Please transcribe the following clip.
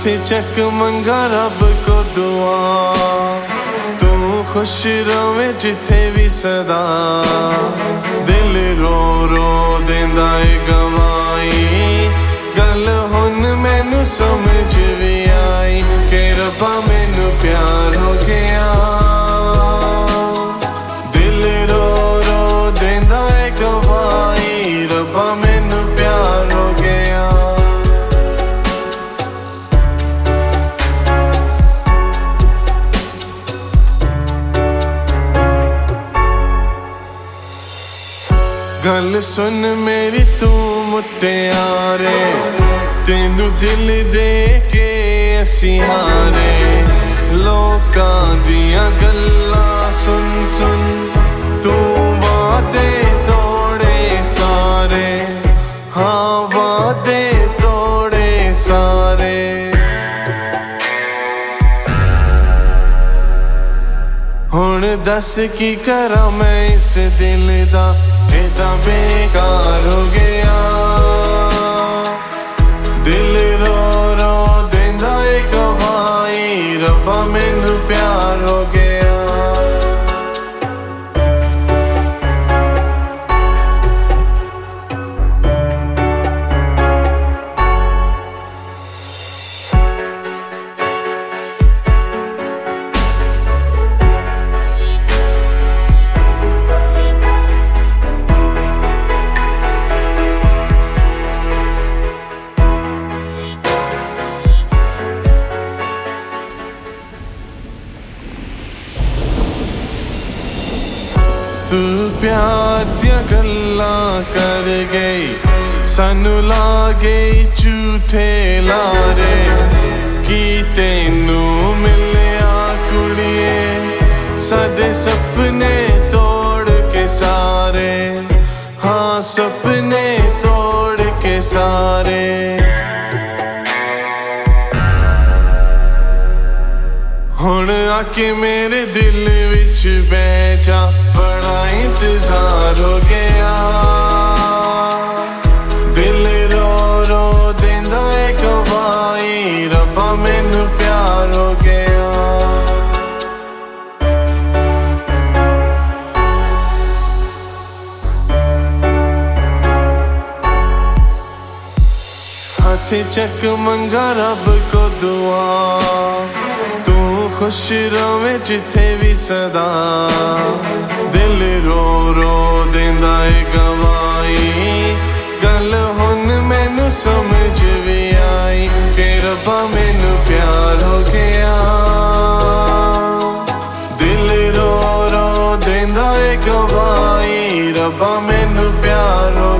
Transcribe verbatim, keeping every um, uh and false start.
हाथी चक मंगा रब को दुआ, तू खुश रवे जिथे भी सदा। दिल रो रो देंदा है गवाई, गल हुन मैनू समझ भी आई कि रब्बा मैनू प्यार हो गया। दिल रो रो देंदा है गवाई, रब्बा मैनू प्यार हो गया। गल सुन मेरी तू मुटियारे, तेनू दिल दे के असी हारे। लोकां दियां गल्लां सुन सुन तू वादे तोड़े सारे, हाँ वादे तोड़े सारे। हुण दस की करा मैं इस दिल दा, एदा बेकार हो गया। दिल रो रो देंदा है गवाही, रब्बा मैनू प्यार हो गया। तू प्यार दियां गल्लां कर गई, सानू ला गई झूठे लारे। की तेनू मिलिया कुड़िए, सादे सपने तोड़ के सारे, हाँ सपने तोड़ के सारे। हुण आके मेरे दिल विच बह जा, बड़ा इंतजार हो गया। दिल रो रो देंदा है गवाही, रब्बा मैनू प्यार हो गया। हाथी चक मंगा रब को दुआ, तू खुश रवे जिथे भी सदा। दिल रो रो देंदा है गवाही, गल हुन मैनू समझ भी आई कि रब्बा मैनू प्यार हो गया। दिल रो रो देंदा है गवाही, रब्बा मैनू प्यार हो